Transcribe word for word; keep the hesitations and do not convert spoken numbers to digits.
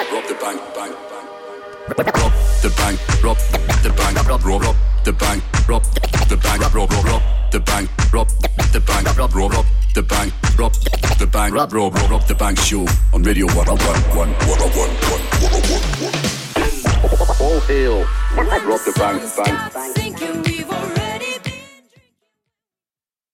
rob the bank, bank, bank. Rob the bank, rob the bank, rob, rob, rob the bank, rob the bank, rob, rob, rob the bank, rob the bank, rob, rob, rob the bank, rob the bank, rob, rob, rob, rob the bank show on Radio one oh one, one oh one, one oh one, one oh one. All hail, rob the bank, bank.